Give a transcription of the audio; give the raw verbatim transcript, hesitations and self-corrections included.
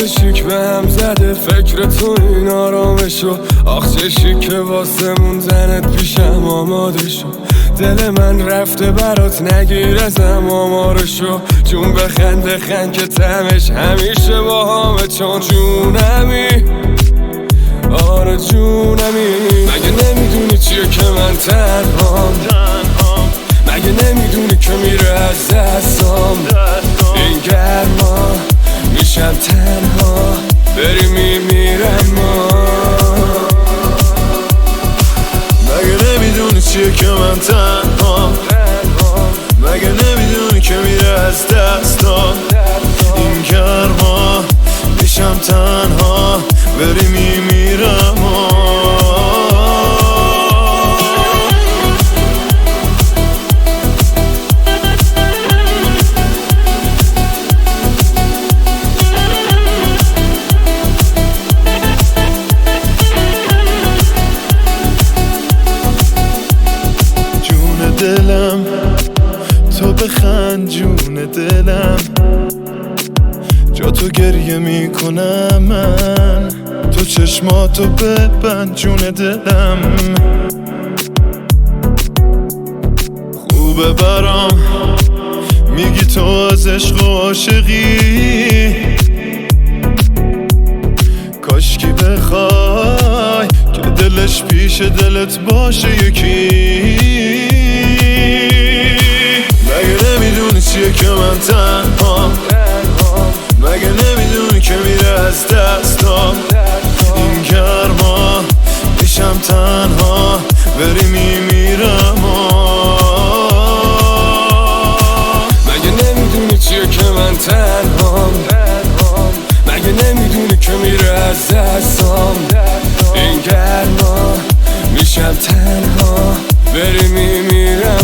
حال شیک به هم زده فکر تو این آرامشو. آخ چه شیکه واسه موندنت پیشم آماده شو. دل من رفته برات نگیر ازم آمارشو. جون بخنده خند که تمش همیشه با همه چون جونمی. آره جونمی. مگه نمیدونی چیه که من تنهام؟ مگه نمیدونی که میره از دستام این گرما؟ میشم تنها بری میمیرم ما. مگه نمیدونی چیه که من تنهام؟ مگه نمیدونی که میره از دستام این گرما؟ میشم تنها بری میمیرم ما. دلم تو بخند جون دلم، جا تو گریه میکنم من. تو چشماتو ببند جون دلم، خوبه برام میگی تو از عشق و عاشقی. کاشکی بخوای که دلش پیش دلت باشه یکی. مگه نمیدونی چیه که من تنهام؟ مگه نمیدونی که میره از دستام این گرما؟ میشم تنها بری میمیرم. مگه نمیدونی چیه که من تنهام؟ مگه نمیدونی که میره از دستام این گرما؟ میشم تنها بری میمیرم.